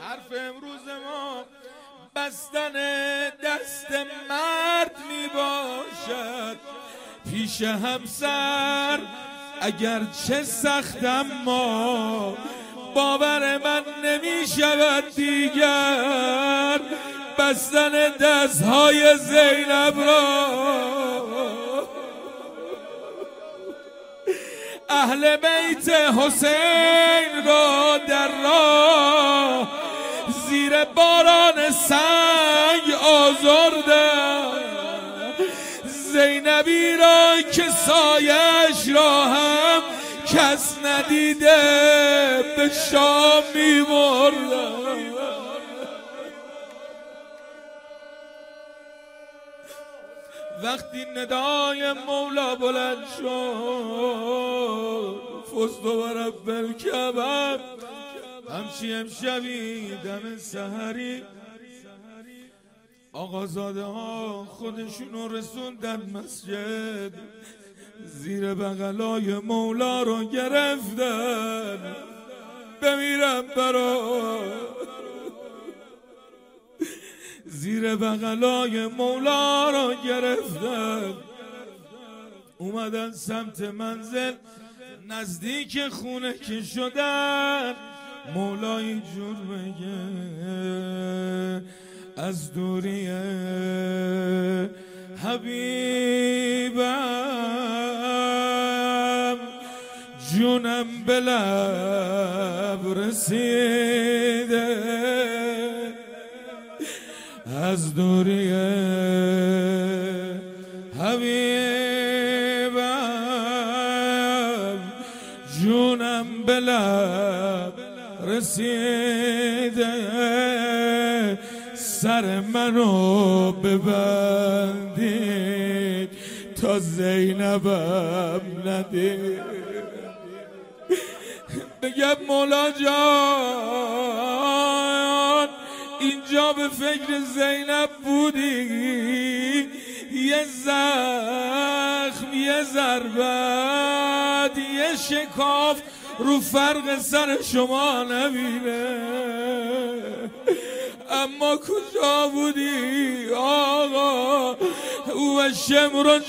حرف امروز ما بستن دست مرد می باشد پیش همسر، اگر چه سختم ما باور من نمی شود دیگر بستن دستهای زینب را. اهل بیت حسین را در راه زیر باران سنگ آزردم، زینبی را که سایش را هم کس ندیده به شام می‌بردم. وقتی ندای مولا بلند شد فزت و رب الکعبه، همچی امشبی دم سحری آقازاده ها خودشونو رسوندن مسجد، زیر بغلای مولا رو گرفتن بمیرم برا، زیر بغلای مولا رو گرفتن اومدن سمت منزل، نزدیک خونه که شدن مولای جور بگه از دوری حبیبم جونم به لب رسیده، از دوری حبیبم جونم به لب رسیده، سر منو ببندید تا زینبم ندید. بگم مولا جان اینجا به فکر زینب بودی، یه زخم یه ضربت یه شکاف رو فرق سر شما نبینه، اما کجا بودی آقا و شمر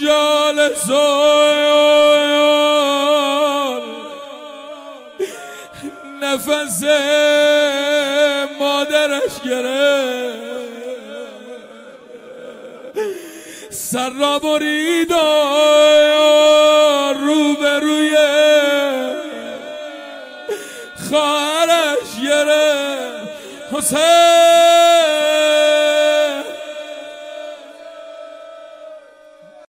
جالسون، نفس مادرش گرفت سر را برید رو به روی خواهرش گرفت. حسین